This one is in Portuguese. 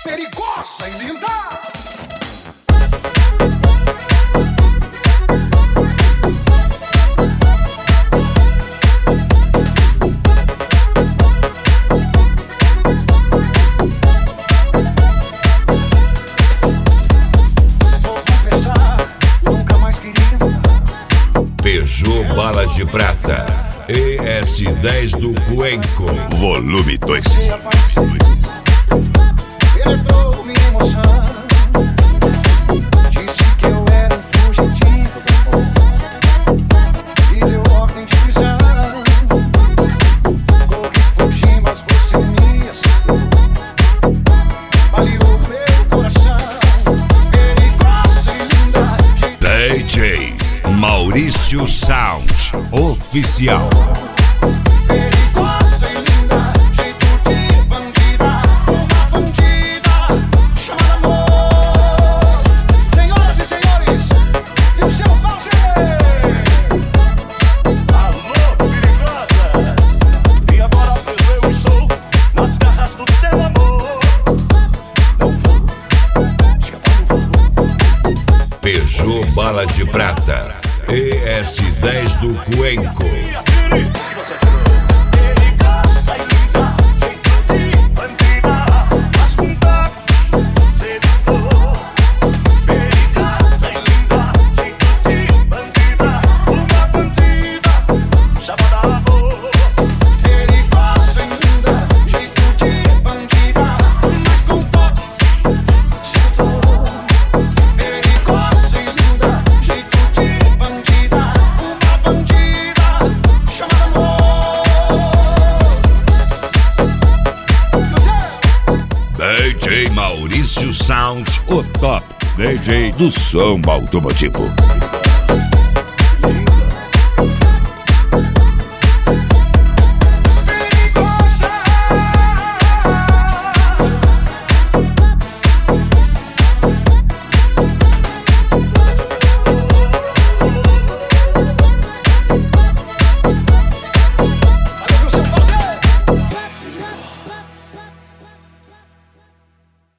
perigosa e linda. Peugeot Bala de Prata ES10 do Cuenco, volume 2. Perdoou minha emoção. Disse que eu era um fugitivo do amor e deu ordem de prisão. Corri, fugi, mas você me aceitou. Baleou meu coração. Perigosa e linda. DJ Maurício Sound Oficial. Perigosa e linda, jeito de bandida, uma bandida chamada amor. Senhoras e senhores, viu seu pause? Alô, perigosas! E agora preso eu estou nas garras do teu amor. Não vou escapar, não vou. Peugeot Bala de Prata ES10 do Cuenco. Você atirou. Perigosa e linda, jeito de bandida, mas com toque sedutor. Perigosa e linda, jeito de bandida, uma bandida chamada amor. Perigosa e linda, jeito de bandida, mas com toque sedutor. Perigosa e linda, jeito de bandida, uma bandida chamada amor. DJ Maurício Sound, o top DJ do som automotivo.